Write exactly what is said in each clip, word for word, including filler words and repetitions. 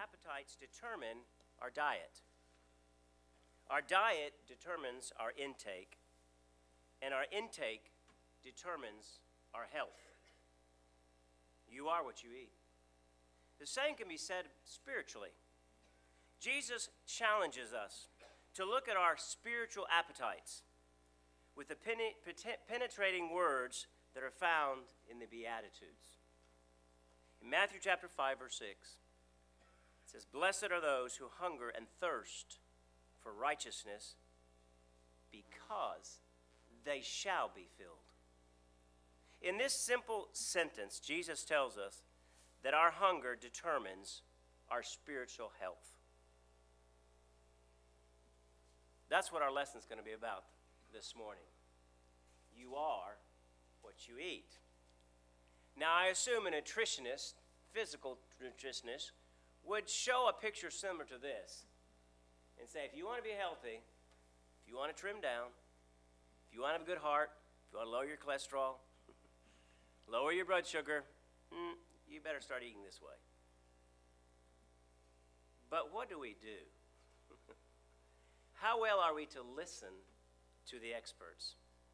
appetites determine our diet. Our diet determines our intake, and our intake determines our health. You are what you eat. The same can be said spiritually. Jesus challenges us to look at our spiritual appetites with the penetrating words that are found in the Beatitudes. In Matthew chapter five, verse six, it says, "Blessed are those who hunger and thirst for righteousness, because they shall be filled." In this simple sentence, Jesus tells us that our hunger determines our spiritual health. That's what our lesson is going to be about this morning. You are what you eat. Now, I assume a nutritionist, physical nutritionist, would show a picture similar to this and say, if you want to be healthy, if you want to trim down, if you want to have a good heart, if you want to lower your cholesterol, lower your blood sugar, mm, you better start eating this way. But what do we do? How well are we to listen to the experts?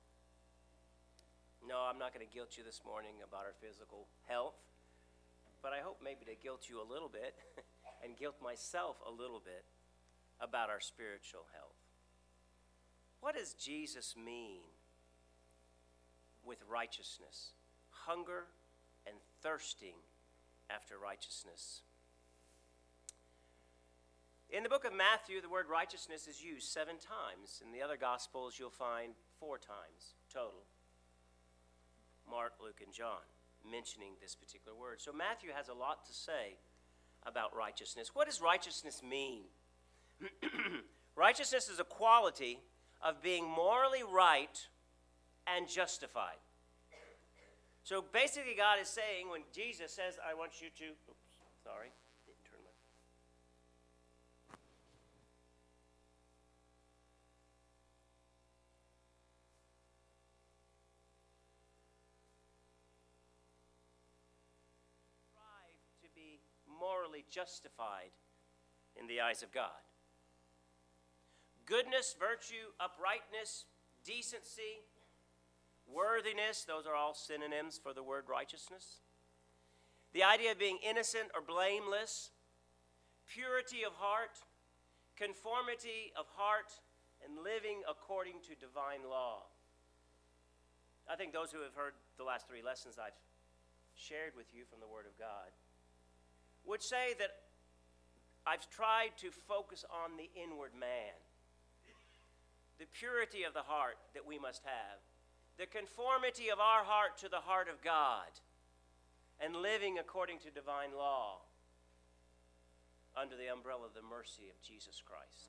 No, I'm not going to guilt you this morning about our physical health, but I hope maybe to guilt you a little bit and guilt myself a little bit about our spiritual health. What does Jesus mean with righteousness? Hunger and thirsting after righteousness. In the book of Matthew, the word righteousness is used seven times. In the other Gospels, you'll find four times total. Mark, Luke, and John mentioning this particular word. So Matthew has a lot to say about righteousness. What does righteousness mean? Righteousness is a quality of being morally right and justified. So basically God is saying, when Jesus says, I want you to, oops, sorry, didn't turn my, strive to be morally justified in the eyes of God. Goodness, virtue, uprightness, decency, worthiness, those are all synonyms for the word righteousness. The idea of being innocent or blameless, purity of heart, conformity of heart, and living according to divine law. I think those who have heard the last three lessons I've shared with you from the Word of God would say that I've tried to focus on the inward man, the purity of the heart that we must have, the conformity of our heart to the heart of God, and living according to divine law under the umbrella of the mercy of Jesus Christ.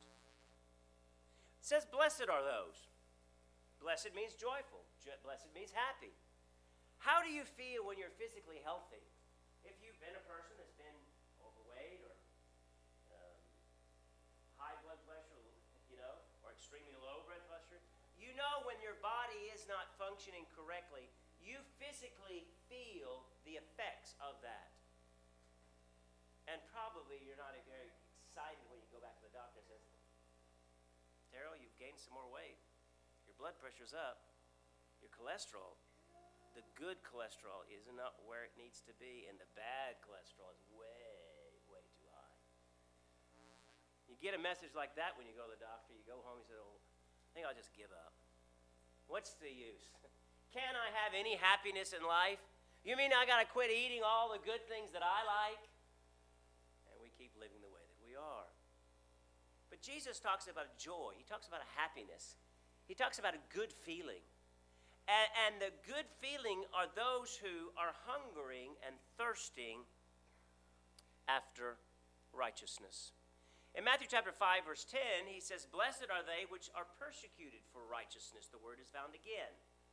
It says, blessed are those. Blessed means joyful. Blessed means happy. How do you feel when you're physically healthy? If you've been a person that's been overweight or um, high blood pressure, you know, or extremely low blood pressure, you know when your body is not functioning correctly, you physically feel the effects of that. And probably you're not very excited when you go back to the doctor and says, Daryl, you've gained some more weight. Your blood pressure's up. Your cholesterol, the good cholesterol is not where it needs to be, and the bad cholesterol is way, way too high. You get a message like that when you go to the doctor. You go home and you say, oh, I think I'll just give up. What's the use? Can I have any happiness in life? You mean I got to quit eating all the good things that I like? And we keep living the way that we are. But Jesus talks about joy. He talks about a happiness. He talks about a good feeling. And, and the good feeling are those who are hungering and thirsting after righteousness. In Matthew chapter five, verse ten, he says, blessed are they which are persecuted for righteousness. The word is found again.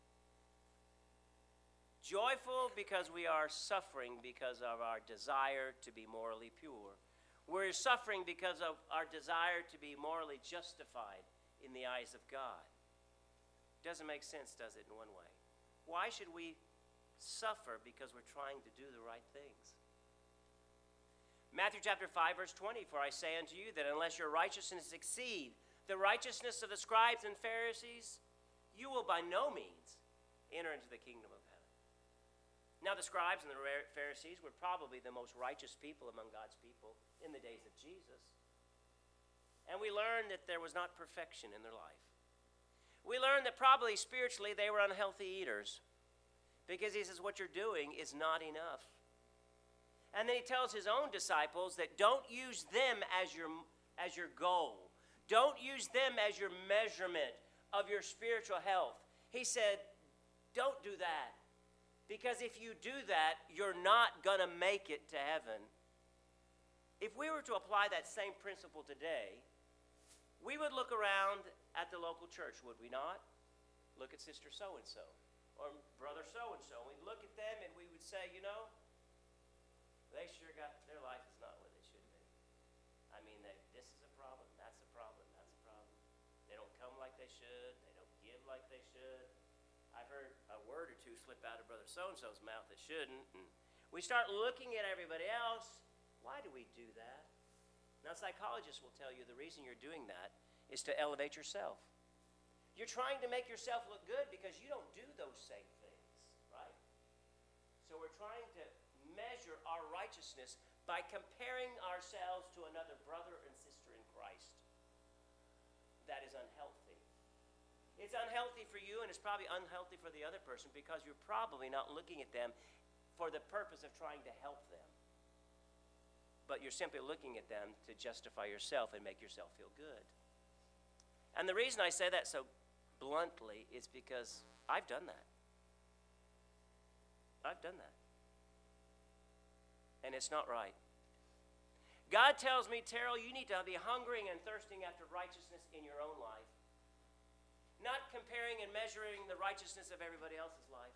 Joyful because we are suffering because of our desire to be morally pure. We're suffering because of our desire to be morally justified in the eyes of God. Doesn't make sense, does it, in one way? Why should we suffer because we're trying to do the right things? Matthew chapter five, verse twenty, for I say unto you that unless your righteousness exceed the righteousness of the scribes and Pharisees, you will by no means enter into the kingdom of heaven. Now the scribes and the Pharisees were probably the most righteous people among God's people in the days of Jesus. And we learned that there was not perfection in their life. We learned that probably spiritually they were unhealthy eaters, because he says what you're doing is not enough. And then he tells his own disciples that don't use them as your, as your goal. Don't use them as your measurement of your spiritual health. He said, don't do that. Because if you do that, you're not going to make it to heaven. If we were to apply that same principle today, we would look around at the local church, would we not? Look at sister so-and-so or brother so-and-so. We'd look at them and we would say, you know, they sure got, their life is not where they should be. I mean, they, this is a problem, that's a problem, that's a problem. They don't come like they should. They don't give like they should. I've heard a word or two slip out of brother so-and-so's mouth that shouldn't. And we start looking at everybody else. Why do we do that? Now, psychologists will tell you the reason you're doing that is to elevate yourself. You're trying to make yourself look good because you don't do those same things, right? So we're trying to measure our righteousness by comparing ourselves to another brother and sister in Christ. That is unhealthy. It's unhealthy for you, and it's probably unhealthy for the other person because you're probably not looking at them for the purpose of trying to help them. But you're simply looking at them to justify yourself and make yourself feel good. And the reason I say that so bluntly is because I've done that. I've done that. And it's not right. God tells me, Terrell, you need to be hungering and thirsting after righteousness in your own life. Not comparing and measuring the righteousness of everybody else's life.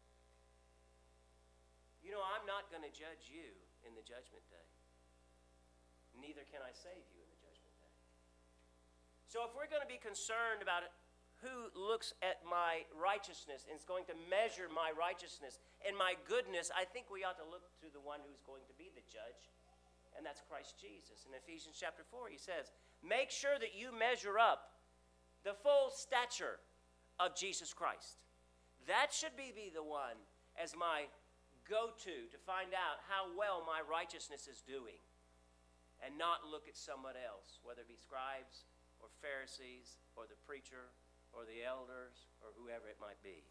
You know, I'm not going to judge you in the judgment day. Neither can I save you in the judgment day. So if we're going to be concerned about who looks at my righteousness and is going to measure my righteousness and my goodness, I think we ought to look to the one who's going to be the judge, and that's Christ Jesus. In Ephesians chapter four, he says, make sure that you measure up the full stature of Jesus Christ. That should be, be the one as my go-to to find out how well my righteousness is doing, and not look at someone else, whether it be scribes or Pharisees or the preacher or the elders or whoever it might be.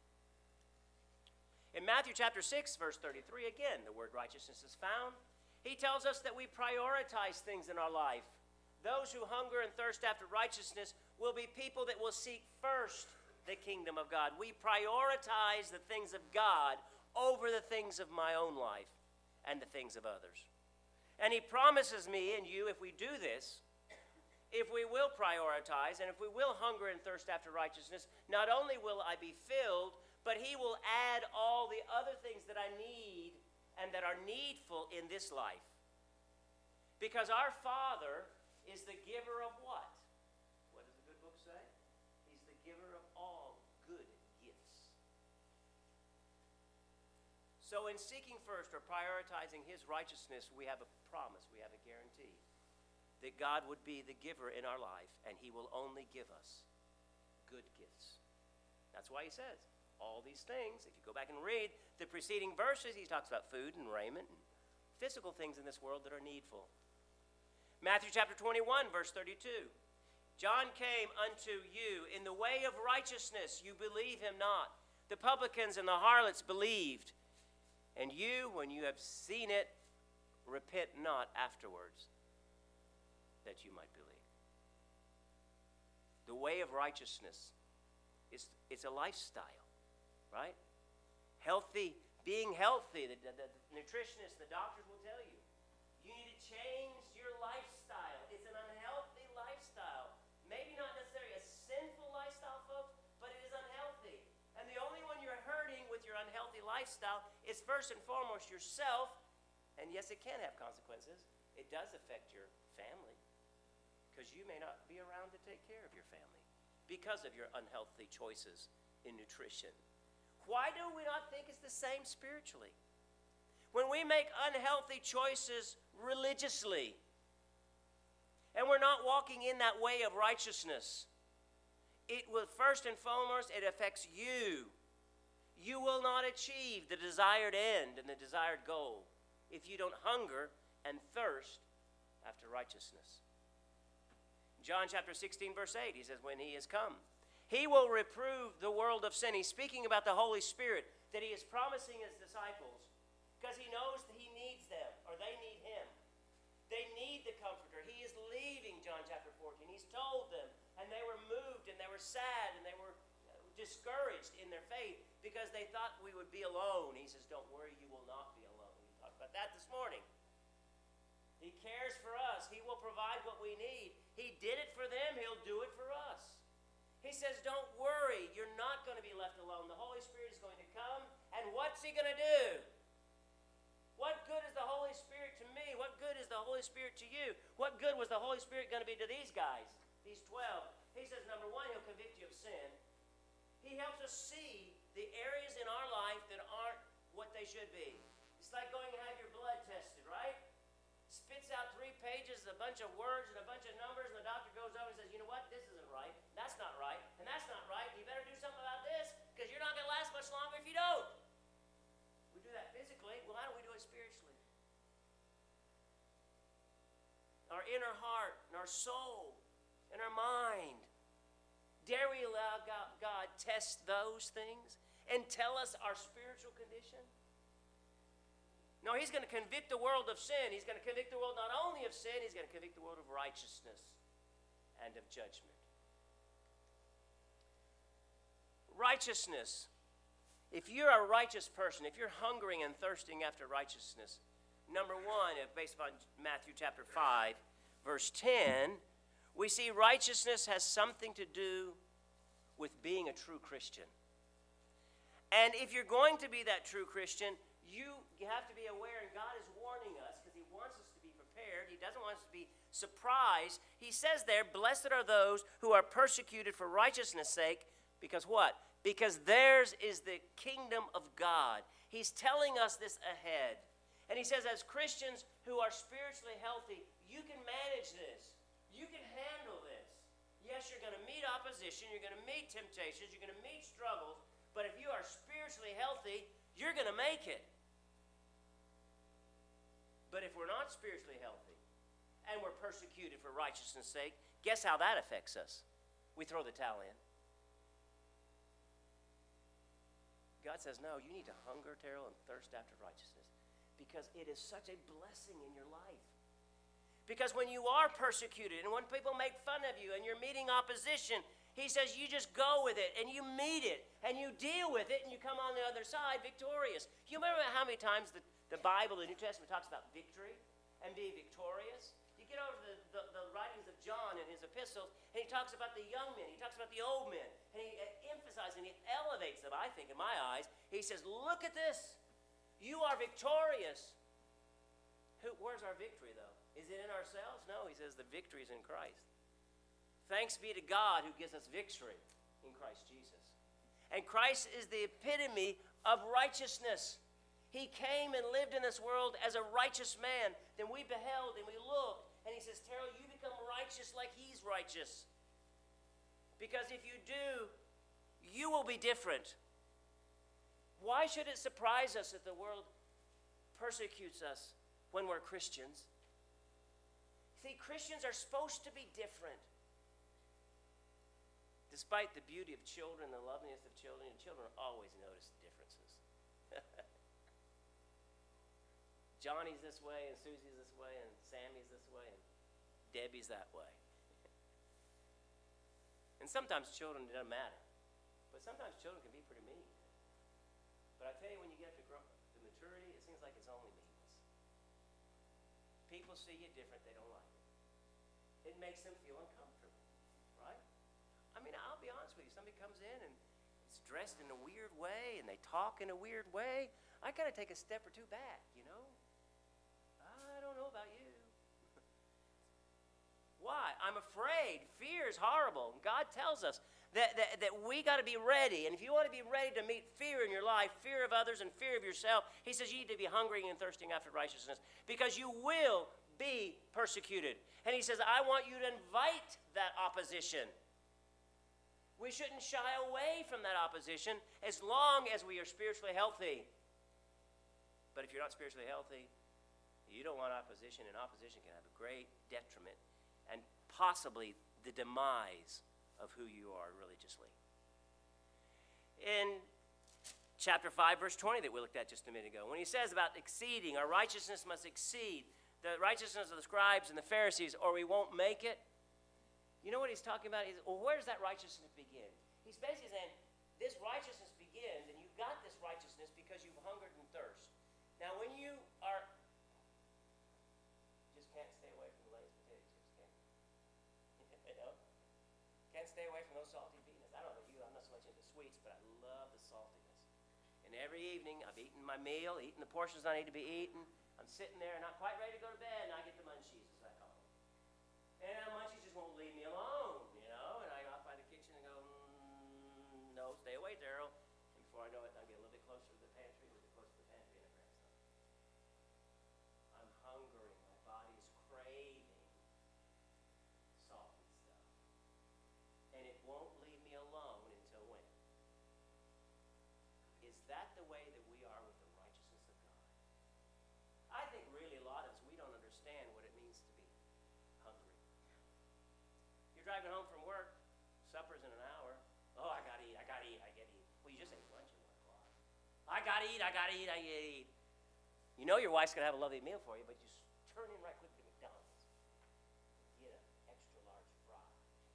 In Matthew chapter six, verse thirty-three, again, the word righteousness is found. He tells us that we prioritize things in our life. Those who hunger and thirst after righteousness will be people that will seek first the kingdom of God. We prioritize the things of God over the things of my own life and the things of others. And he promises me and you, if we do this, if we will prioritize and if we will hunger and thirst after righteousness, not only will I be filled, but he will add all the other things that I need and that are needful in this life. Because our Father is the giver of what? What does the good book say? He's the giver of all good gifts. So in seeking first or prioritizing his righteousness, we have a promise, we have a guarantee that God would be the giver in our life, and he will only give us good gifts. That's why he says all these things. If you go back and read the preceding verses, he talks about food and raiment and physical things in this world that are needful. Matthew chapter twenty-one, verse thirty-two. John came unto you in the way of righteousness. You believe him not. The publicans and the harlots believed. And you, when you have seen it, repent not afterwards, that you might believe. The way of righteousness is it's a lifestyle, right? Healthy, being healthy, the, the, the nutritionists, the doctors will tell you, you need to change your lifestyle. It's an unhealthy lifestyle. Maybe not necessarily a sinful lifestyle, folks, but it is unhealthy. And the only one you're hurting with your unhealthy lifestyle is first and foremost yourself. And yes, it can have consequences. It does affect your family, because you may not be around to take care of your family because of your unhealthy choices in nutrition. Why do we not think it's the same spiritually? When we make unhealthy choices religiously, and we're not walking in that way of righteousness, it will, first and foremost, it affects you. You will not achieve the desired end and the desired goal if you don't hunger and thirst after righteousness. John chapter sixteen, verse eight, he says, when he has come, he will reprove the world of sin. He's speaking about the Holy Spirit that he is promising his disciples because he knows that he needs them, or they need him. They need the Comforter. He is leaving, John chapter fourteen. He's told them, and they were moved, and they were sad, and they were discouraged in their faith because they thought we would be alone. He says, don't worry, you will not be alone. We talked about that this morning. He cares for us. He will provide what we need. He did it for them. He'll do it for us. He says, don't worry. You're not going to be left alone. The Holy Spirit is going to come, and what's he going to do? What good is the Holy Spirit to me? What good is the Holy Spirit to you? What good was the Holy Spirit going to be to these guys, these twelve? He says, number one, he'll convict you of sin. He helps us see the areas in our life that aren't what they should be. It's like going and have your blood tested, right? Spits out three pages, a bunch of words and a bunch of numbers, and the doctor goes over and says, you know what, this isn't right, that's not right, and that's not right, and you better do something about this, because you're not going to last much longer if you don't. We do that physically. Well, how do we do it spiritually? Our inner heart, and our soul, and our mind. Dare we allow God, God test those things and tell us our spiritual condition? No, he's going to convict the world of sin. He's going to convict the world not only of sin, he's going to convict the world of righteousness and of judgment. Righteousness. If you're a righteous person, if you're hungering and thirsting after righteousness, number one, based upon Matthew chapter five, verse ten, we see righteousness has something to do with being a true Christian. And if you're going to be that true Christian, you have to be aware, and God is warning us because he wants us to be prepared. He doesn't want us to be surprised. He says there, blessed are those who are persecuted for righteousness' sake, because what? Because theirs is the kingdom of God. He's telling us this ahead. And he says, as Christians who are spiritually healthy, you can manage this. You can handle this. Yes, you're going to meet opposition. You're going to meet temptations. You're going to meet struggles. But if you are spiritually healthy, you're going to make it. But if we're not spiritually healthy and we're persecuted for righteousness' sake, guess how that affects us? We throw the towel in. God says, no, you need to hunger, Terrell, and thirst after righteousness because it is such a blessing in your life. Because when you are persecuted and when people make fun of you and you're meeting opposition, he says you just go with it and you meet it and you deal with it and you come on the other side victorious. You remember how many times the, the Bible, the New Testament, talks about victory and being victorious? You get over the, the, the writings of John and his epistles, and he talks about the young men, he talks about the old men, and he emphasizes and he elevates them, I think, in my eyes. He says, look at this. You are victorious. Who, where's our victory, though? Is it in ourselves? No, he says the victory is in Christ. Thanks be to God who gives us victory in Christ Jesus. And Christ is the epitome of righteousness. He came and lived in this world as a righteous man. Then we beheld and we looked. And he says, Terrell, you become righteous like he's righteous. Because if you do, you will be different. Why should it surprise us that the world persecutes us when we're Christians? See, Christians are supposed to be different. Despite the beauty of children, the loveliness of children, and children always notice the differences. Johnny's this way, and Susie's this way, and Sammy's this way, and Debbie's that way. And sometimes children, it doesn't matter. But sometimes children can be pretty mean. But I tell you, when you get to, grow, to maturity, it seems like it's only meanness. People see you different, they don't like it. It makes them feel uncomfortable, right? I mean, I'll be honest with you. Somebody comes in and is dressed in a weird way, and they talk in a weird way. I got to take a step or two back, you know? I don't know about you. Why? I'm afraid. Fear is horrible. God tells us that, that, that we got to be ready. And if you want to be ready to meet fear in your life, fear of others and fear of yourself, he says you need to be hungry and thirsting after righteousness because you will be persecuted. And he says, I want you to invite that opposition. We shouldn't shy away from that opposition as long as we are spiritually healthy. But if you're not spiritually healthy, you don't want opposition, and opposition can have a great detriment and possibly the demise of who you are religiously. In chapter five, verse twenty that we looked at just a minute ago, when he says about exceeding, our righteousness must exceed the righteousness of the scribes and the Pharisees, or we won't make it. You know what he's talking about? He's, well, where does that righteousness begin? He's basically saying, this righteousness begins, and you've got this righteousness because you've hungered and thirst. Now, when you are, just can't stay away from the Lay's potato chips, can you? You know? Can't stay away from those salty peanuts. I don't know about you, I'm not so much into sweets, but I love the saltiness. And every evening, I've eaten my meal, eaten the portions I need to be eaten. I'm sitting there, not quite ready to go to bed, and I get the munchies, as I call them. And the munchies just won't leave me alone, you know? And I go out by the kitchen and go, mm, no, stay away, Daryl. And before I know it, I get a little bit closer to the pantry, a little bit closer to the pantry, and I grab something. I'm hungry. My body is craving salty stuff. And it won't leave me alone until when? Is that the way that we are with the righteousness of God? I think really a lot of us, we don't understand what it means to be hungry. You're driving home from work, supper's in an hour. Oh, I gotta eat, I gotta eat, I gotta eat. Well, you just ate lunch at one o'clock. I gotta eat, I gotta eat, I gotta eat. You know your wife's gonna have a lovely meal for you, but just turn in right quick to McDonald's. Get an extra large fry.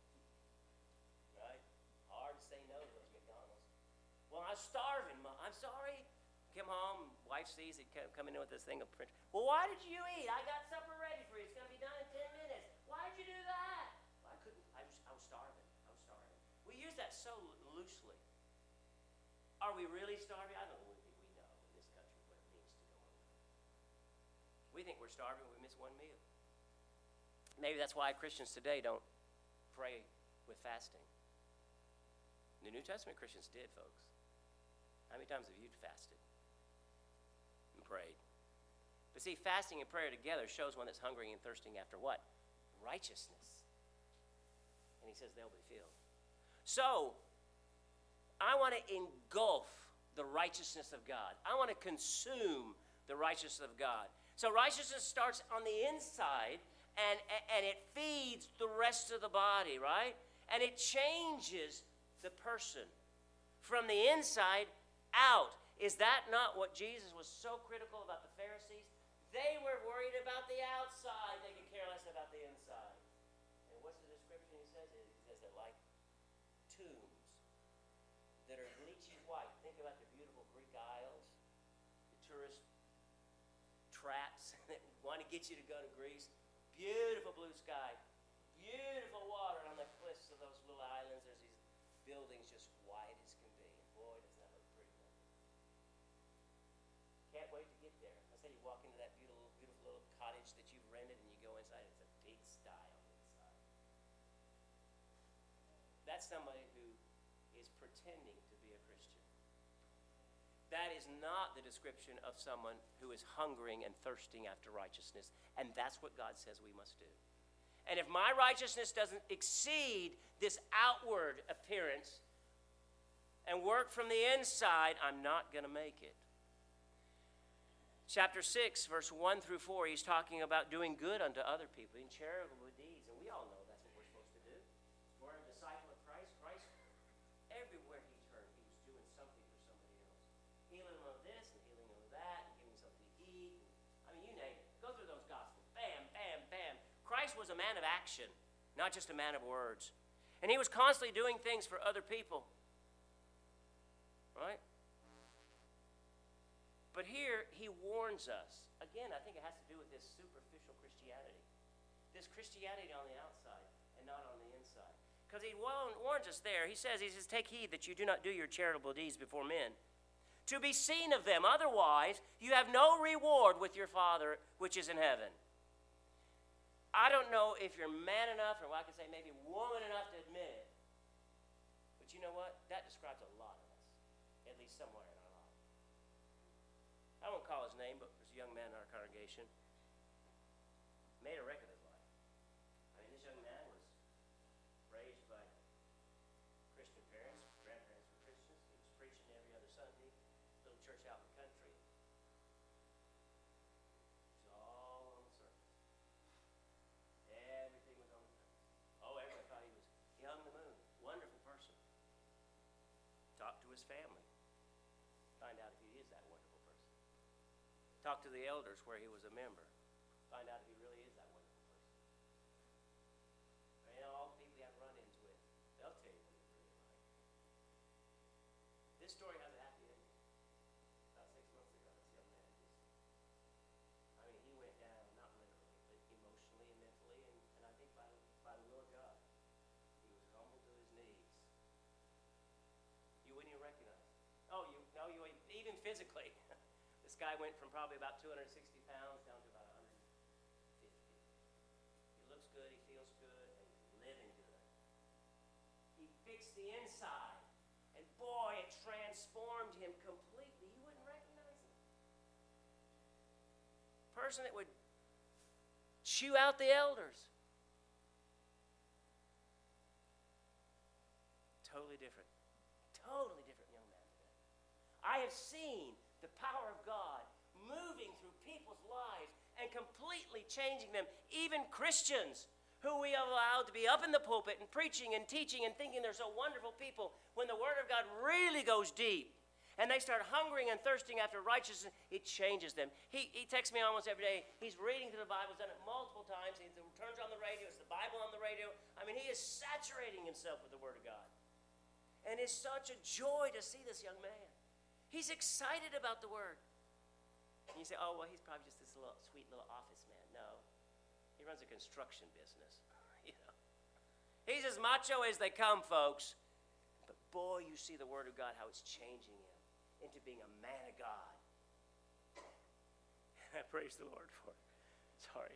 Right? Hard to say no to those McDonald's. Well, I'm starving, Mom. I'm sorry. Come home, wife sees it coming in with this thing of print. Well, why did you eat? I got supper ready for you. It's going to be done in ten minutes. Why did you do that? Well, I couldn't. I was, I was starving. I was starving. We use that so loosely. Are we really starving? I don't think we know in this country what it means to go hungry. We think we're starving when we miss one meal. Maybe that's why Christians today don't pray with fasting. The New Testament Christians did, folks. How many times have you fasted? Prayed. But see, fasting and prayer together shows one that's hungry and thirsting after what? Righteousness. And he says they'll be filled. So, I want to engulf the righteousness of God. I want to consume the righteousness of God. So righteousness starts on the inside, and, and it feeds the rest of the body, right? And it changes the person from the inside out. Is that not what Jesus was so critical about the Pharisees? They were worried about the outside. They could care less about the inside. And what's the description he says? He says they're like tombs that are bleachy white. Think about the beautiful Greek Isles, the tourist traps that want to get you to go to Greece. Beautiful blue sky, beautiful water on the cliffs of those little islands. There's these buildings just white as can be. And boy, does that look pretty. Can't wait to get there. I said you walk into that beautiful, beautiful little cottage that you've rented and you go inside, it's a big sty on the inside. That's somebody who is pretending to be a Christian. That is not the description of someone who is hungering and thirsting after righteousness, and that's what God says we must do. And if my righteousness doesn't exceed this outward appearance and work from the inside, I'm not going to make it. Chapter six, verse one through four, he's talking about doing good unto other people in charitable deeds. And we all know that's what we're supposed to do. We're a disciple of Christ. Christ, everywhere he turned, he was doing something for somebody else. Healing them of this and healing them of that and giving them something to eat. I mean, you name it. Go through those Gospels. Bam, bam, bam. Christ was a man of action, not just a man of words. And he was constantly doing things for other people. Right? But here, he warns us. Again, I think it has to do with this superficial Christianity. This Christianity on the outside and not on the inside. Because he warns us there. He says, he says, take heed that you do not do your charitable deeds before men, to be seen of them. Otherwise, you have no reward with your Father which is in heaven. I don't know if you're man enough, or well, I could say maybe woman enough to admit it. that describes a lot of us, at least somewhere in our life. I won't call his name, but there's a young man in our congregation, made a wreck of his life. I mean, this young man was raised by Christian parents, grandparents were Christians. He was preaching every other Sunday, little church out in the country. It was all on the surface. Everything was on the surface. Oh, everyone thought he was, he hung the moon. Wonderful person. Talk to his family. Find out if he is that wonderful person. Talk to the elders where he was a member. Find out if he really is that wonderful person. You know, all the people you have run-ins with, they'll tell you what he's really like. This story has a happy ending. About six months ago, this young man just, I mean, he went down, not literally, but emotionally and mentally, and, and I think by, by the will of God, he was humbled to his knees. You wouldn't even recognize him. Oh, you, no, you even physically. This guy went from probably about two hundred sixty pounds down to about one hundred fifty. He looks good, he feels good, and he's living good. He fixed the inside, and boy, it transformed him completely. You wouldn't recognize him. Person that would chew out the elders. Totally different. Totally different young man today. I have seen the power of God moving through people's lives and completely changing them, even Christians who we have allowed to be up in the pulpit and preaching and teaching and thinking they're so wonderful people. When the Word of God really goes deep and they start hungering and thirsting after righteousness, it changes them. He, he texts me almost every day. He's reading through the Bible. He's done it multiple times. He turns on the radio. It's the Bible on the radio. I mean, he is saturating himself with the Word of God. And it's such a joy to see this young man. He's excited about the Word. And you say, oh, well, he's probably just this little sweet little office man. No. He runs a construction business. You know. He's as macho as they come, folks. But boy, you see the Word of God, how it's changing him into being a man of God. And I praise the Lord for it. Sorry.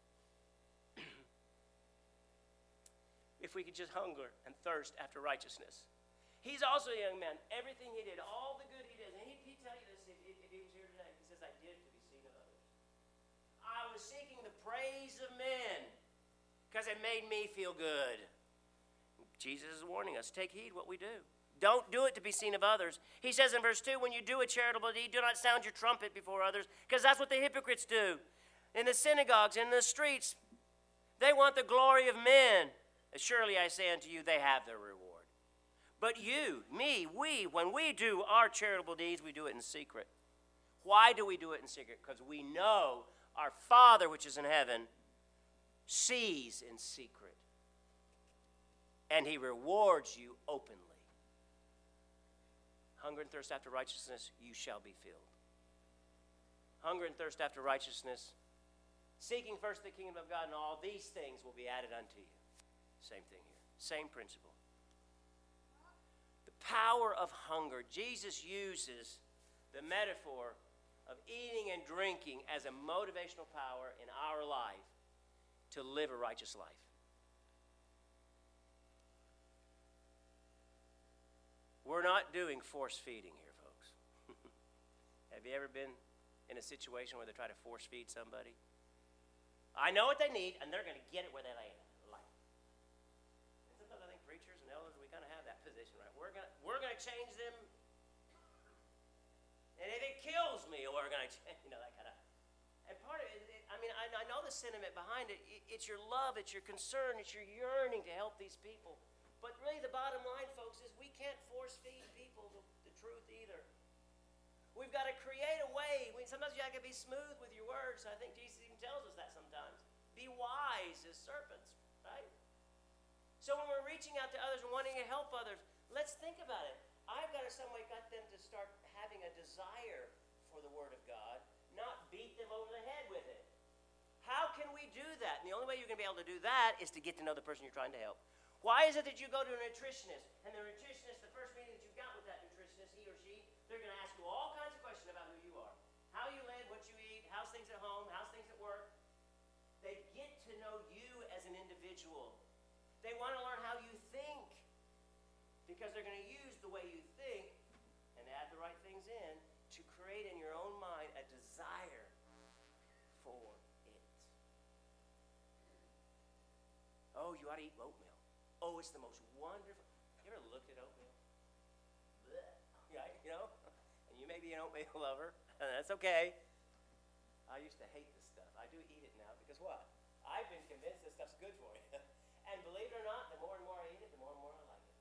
If we could just hunger and thirst after righteousness. He's also a young man. Everything he did, all the good he did, and he'd, he'd tell you this if, if he was here today. He says, I did to be seen of others. I was seeking the praise of men because it made me feel good. Jesus is warning us, take heed what we do. Don't do it to be seen of others. He says in verse two, when you do a charitable deed, do not sound your trumpet before others, because that's what the hypocrites do. In the synagogues, in the streets, they want the glory of men. Surely I say unto you, they have their reward. But you, me, we, when we do our charitable deeds, we do it in secret. Why do we do it in secret? Because we know our Father which is in heaven sees in secret. And he rewards you openly. Hunger and thirst after righteousness, you shall be filled. Hunger and thirst after righteousness, seeking first the kingdom of God, and all these things will be added unto you. Same thing here. Same principle. Power of hunger. Jesus uses the metaphor of eating and drinking as a motivational power in our life to live a righteous life. We're not doing force feeding here, folks. Have you ever been in a situation where they try to force feed somebody? I know what they need, and they're going to get it where they lay it. Preachers and elders, we kind of have that position, right? We're going we're going to change them, and if it kills me, we're going to change, you know, that kind of. And part of it, it I mean, I, I know the sentiment behind it. it. It's your love, it's your concern, it's your yearning to help these people. But really, the bottom line, folks, is we can't force feed people the, the truth either. We've got to create a way. We, sometimes you have to be smooth with your words. I think Jesus even tells us that sometimes. Be wise as serpents, right? So when we're reaching out to others and wanting to help others, let's think about it. I've got to some way got them to start having a desire for the Word of God, not beat them over the head with it. How can we do that? And the only way you're going to be able to do that is to get to know the person you're trying to help. Why is it that you go to a nutritionist, and the nutritionist, the first meeting that you've got with that nutritionist, he or she, they're going to ask you all kinds of questions about who you are, how you live, what you eat, how's things at home, how's things at work. They get to know you as an individual. They want to learn how you think, because they're going to use the way you think and add the right things in to create in your own mind a desire for it. Oh, you ought to eat oatmeal. Oh, it's the most wonderful. You ever looked at oatmeal? Blech. Right, you know? And you may be an oatmeal lover, and that's okay. I used to hate this stuff. I do eat it now because what? I've been convinced this stuff's good for you. And believe it or not, the more and more I eat it, the more and more I like it.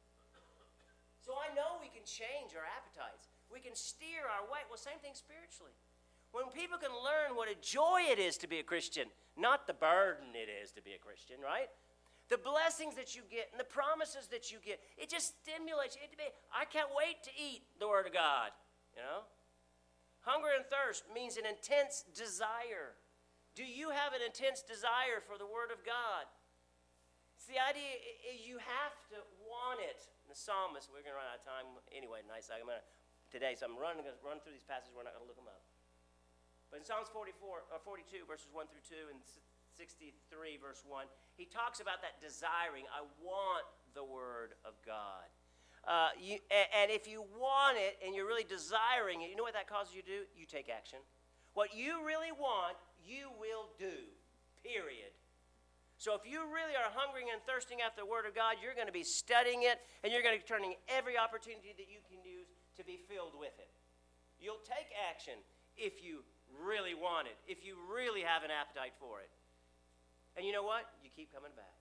So I know we can change our appetites. We can steer our way. Well, same thing spiritually. When people can learn what a joy it is to be a Christian, not the burden it is to be a Christian, right? The blessings that you get and the promises that you get, it just stimulates you. I can't wait to eat the Word of God, you know? Hunger and thirst means an intense desire. Do you have an intense desire for the Word of God? It's the idea is you have to want it. The psalmist, we're going to run out of time anyway tonight, so I'm going to, today, so I'm running, going to run through these passages. We're not going to look them up. But in Psalms forty-four, or forty-two, verses one through two, and sixty-three, verse one, he talks about that desiring. I want the Word of God. Uh, you, and, and if you want it and you're really desiring it, you know what that causes you to do? You take action. What you really want, you will do, period. So if you really are hungering and thirsting after the Word of God, you're going to be studying it, and you're going to be turning every opportunity that you can use to be filled with it. You'll take action if you really want it, if you really have an appetite for it. And you know what? You keep coming back.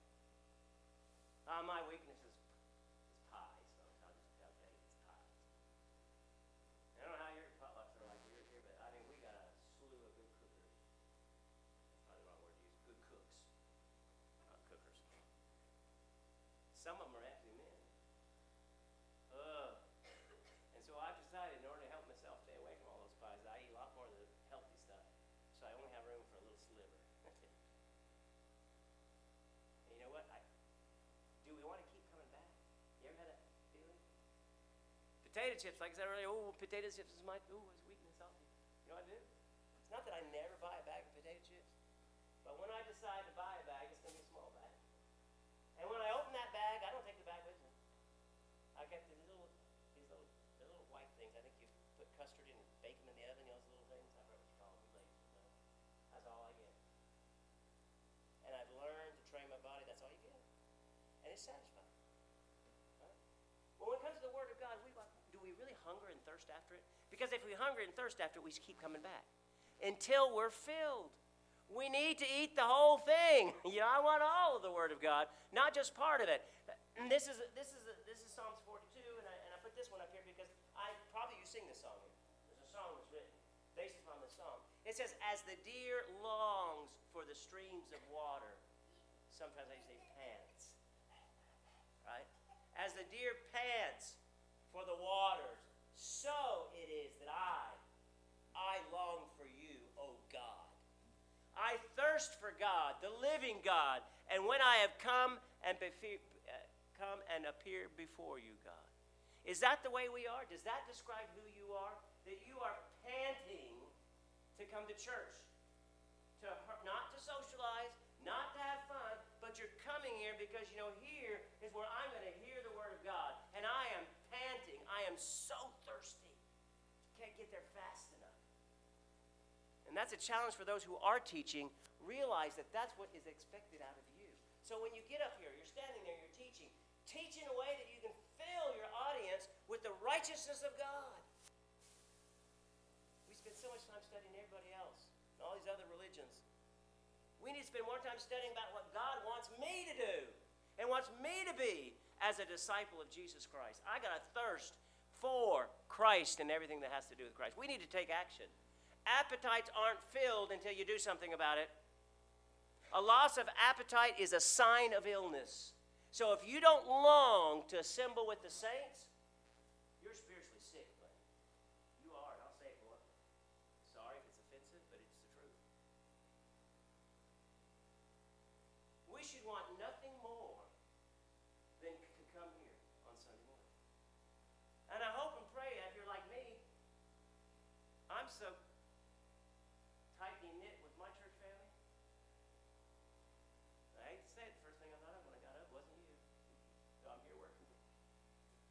Uh, my weakness is, is pies. So I'll just I'll tell you, it's pies. I don't know how your potlucks are like here, here, but I mean, we got a slew of good cookers. That's probably the wrong word to use. Good cooks. Not cookers. Some of them are actually men. Ugh. And so I've decided in order to help myself stay away from all those pies, I eat a lot more of the healthy stuff. So I only have room for a little sliver. That's it. And you know what? I, do we want to keep coming back? You ever had that feeling? Potato chips, like I said earlier, oh, potato chips is my, ooh, it's weakness healthy. You know what I do? It's not that I never buy a bag of potato chips, but when I decide to buy a bag, it's going to be a small bag. And when I open that bag, I don't take the bag with me. I kept these little, these little, the little white things. I think you put custard in and bake them in the oven, those little things. I forget what you call them, ladies. You know? That's all I get. And I've learned to train my body. That's all you get. And it's satisfying. Right? Well, when it comes to the Word of God, we, do we really hunger and thirst after it? Because if we hunger and thirst after it, we keep coming back until we're filled. We need to eat the whole thing. You know, I want all of the Word of God, not just part of it. And this is this is this is Psalms forty-two, and I, and I put this one up here because I probably you sing this song here. There's a song that's written based upon this song. It says, "As the deer longs for the streams of water." Sometimes I say pants, right? As the deer pants for the waters, so it is that I, I long for you, O God. I thirst for God, the living God, and when I have come and befe- uh, come and appear before you, God. Is that the way we are? Does that describe who you are? That you are panting to come to church, to not to socialize, not to have fun, but you're coming here because you know here is where I'm going to hear the Word of God, and I am panting. I am so thirsty. Can't get there fast enough. And that's a challenge for those who are teaching. Realize that that's what is expected out of you. So when you get up here, you're standing there, you're teaching. Teach in a way that you can fill your audience with the righteousness of God. We spend so much time studying everybody else and all these other religions. We need to spend more time studying about what God wants me to do and wants me to be as a disciple of Jesus Christ. I got a thirst for Christ and everything that has to do with Christ. We need to take action. Appetites aren't filled until you do something about it. A loss of appetite is a sign of illness. So if you don't long to assemble with the saints, you're spiritually sick, buddy. You are, and I'll say it more. Sorry if it's offensive, but it's the truth. We should want nothing more than to come here on Sunday morning. And I hope and pray if you're like me, I'm so tightly knit with my church family. I hate to say it, the first thing I thought of when I got up wasn't you. So I'm here working.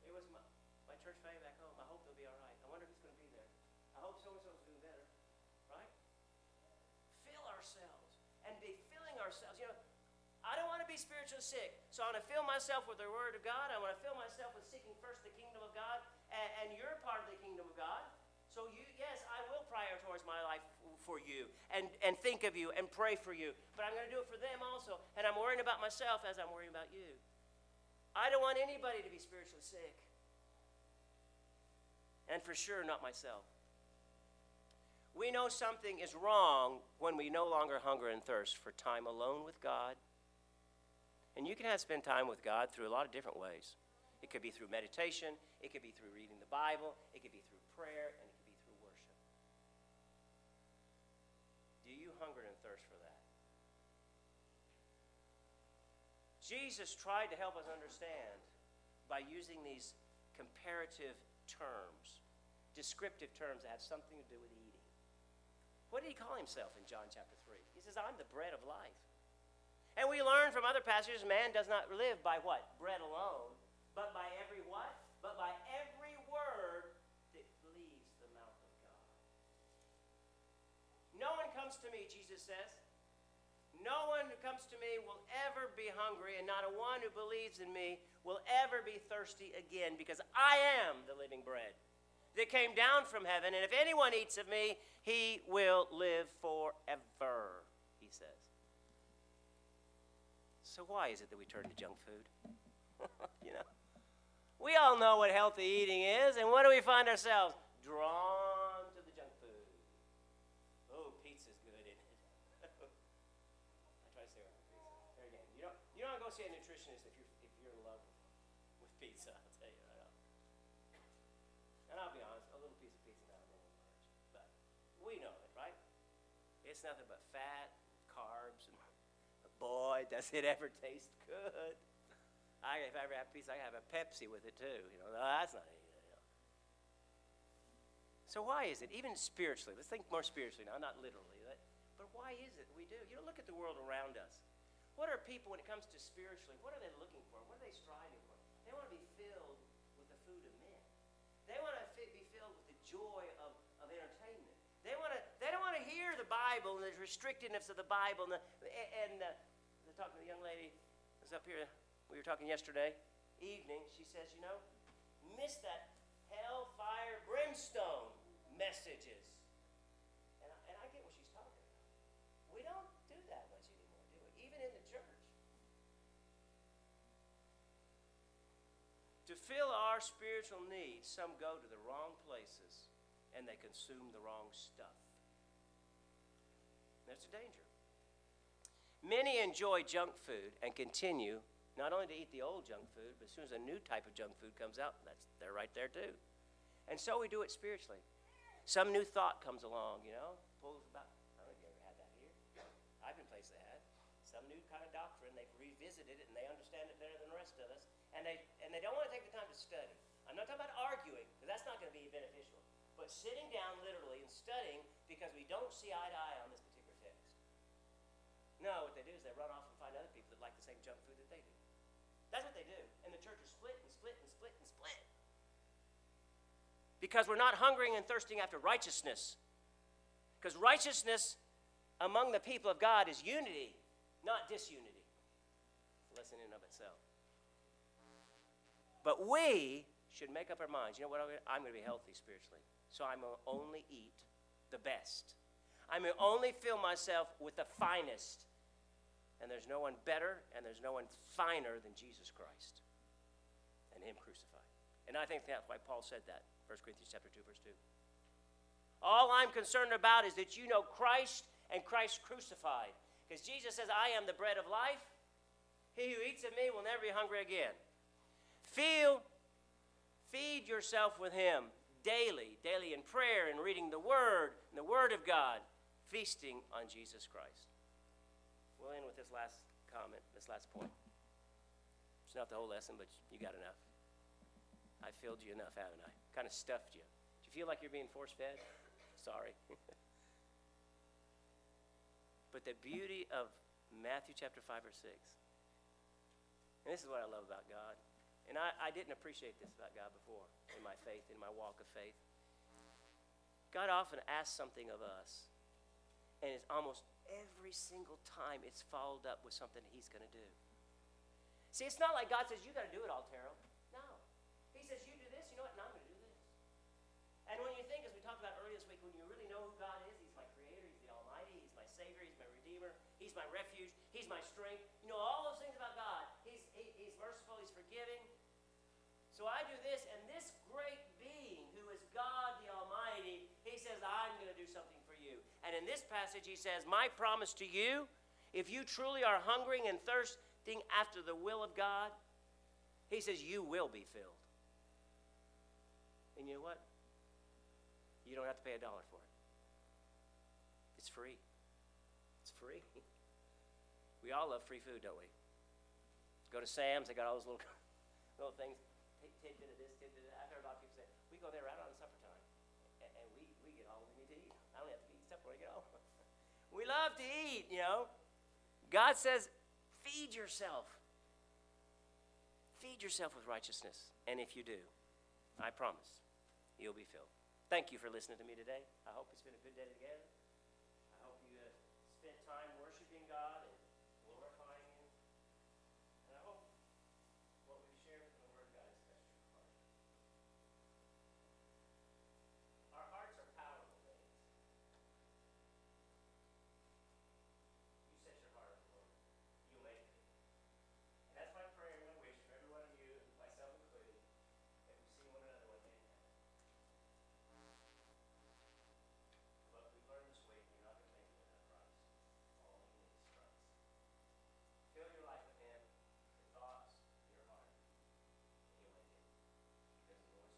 be spiritually sick. So I want to fill myself with the Word of God. I want to fill myself with seeking first the kingdom of God, and, and you're part of the kingdom of God. So you, yes, I will prioritize my life for you and, and think of you and pray for you. But I'm going to do it for them also. And I'm worrying about myself as I'm worrying about you. I don't want anybody to be spiritually sick. And for sure, not myself. We know something is wrong when we no longer hunger and thirst for time alone with God. And you can have spend time with God through a lot of different ways. It could be through meditation. It could be through reading the Bible. It could be through prayer. And it could be through worship. Do you hunger and thirst for that? Jesus tried to help us understand by using these comparative terms, descriptive terms that have something to do with eating. What did he call himself in John chapter three? He says, I'm the bread of life. And we learn from other passages, man does not live by what? Bread alone, but by every what? But by every word that leaves the mouth of God. No one comes to me, Jesus says. No one who comes to me will ever be hungry, and not a one who believes in me will ever be thirsty again, because I am the living bread that came down from heaven, and if anyone eats of me, he will live forever, he says. So why is it that we turn to junk food? You know, we all know what healthy eating is, and what do we find ourselves? Drawn to the junk food. Oh, pizza's good, isn't it? I try to stay away from pizza. There again, you don't, you don't go see a nutritionist if you're, if you're in love with pizza, I'll tell you. I don't. And I'll be honest, a little piece of pizza now and then is much. But we know it, right? It's nothing but fat, carbs, and boy, does it ever taste good. I, if I ever have a piece, I have a Pepsi with it too. You know, no, that's not it. You know. So why is it, even spiritually, let's think more spiritually now, not literally, but, but why is it we do? You know, look at the world around us. What are people, when it comes to spiritually, what are they looking for? What are they striving for? They want to be filled with the food of men. They want to be filled with the joy of, of entertainment. They want to. They don't want to hear the Bible and the restrictiveness of the Bible. And, the, and uh, I was talking to a young lady who was up here. We were talking yesterday evening. She says, you know, miss that hellfire brimstone messages. And I, and I get what she's talking about. We don't do that much anymore, do we? Even in the church. To fill our spiritual needs, some go to the wrong places and they consume the wrong stuff. That's a danger. Many enjoy junk food and continue not only to eat the old junk food, but as soon as a new type of junk food comes out, that's they're right there too. And so we do it spiritually. Some new thought comes along, you know, pulls about, I don't know if you ever had that here. I've been places that had. Some new kind of doctrine, they've revisited it and they understand it better than the rest of us. And they and they don't want to take the time to study. I'm not talking about arguing, because that's not going to be beneficial. But sitting down literally and studying because we don't see eye to eye on this particular text. No, what they do is they run off and find other people that like the same junk food that they do. That's what they do. And the church is split and split and split and split. Because we're not hungering and thirsting after righteousness. Because righteousness among the people of God is unity, not disunity. It's a lesson in and of itself. But we should make up our minds. You know what? I'm going to be healthy spiritually. So I'm going to only eat the best. I'm going to only fill myself with the finest. And there's no one better and there's no one finer than Jesus Christ and him crucified. And I think that's why Paul said that, First Corinthians chapter two, verse two. All I'm concerned about is that you know Christ and Christ crucified. Because Jesus says, I am the bread of life. He who eats of me will never be hungry again. Feel, feed yourself with him daily, daily in prayer and reading the Word and the Word of God, feasting on Jesus Christ. We'll end with this last comment, this last point. It's not the whole lesson, but you got enough. I filled you enough, haven't I? Kind of stuffed you. Do you feel like you're being force-fed? Sorry. But the beauty of Matthew chapter five or six, and this is what I love about God, and I, I didn't appreciate this about God before in my faith, in my walk of faith. God often asks something of us, and it's almost every single time it's followed up with something he's going to do. See, it's not like God says, you got to do it all, Terrell. No. He says, you do this, you know what? Now I'm going to do this. And when you think, as we talked about earlier this week, when you really know who God is, he's my creator, he's the Almighty, he's my Savior, he's my Redeemer, he's my refuge, he's my strength. You know all those things about God. He's, he, he's merciful, he's forgiving. So I do this, and this great being who is God the Almighty, he says, I'm going to do something for you. And in this passage, he says, my promise to you, if you truly are hungering and thirsting after the will of God, he says, you will be filled. And you know what? You don't have to pay a dollar for it. It's free. It's free. We all love free food, don't we? Go to Sam's, they got all those little, little things. Tidbit of this, tidbit of that. I've heard a lot of people say, we go there right around supper time, and, and we, we get all we need to eat. I only have to eat stuff when I get home. We love to eat, you know. God says, feed yourself. Feed yourself with righteousness. And if you do, I promise, you'll be filled. Thank you for listening to me today. I hope it's been a good day together.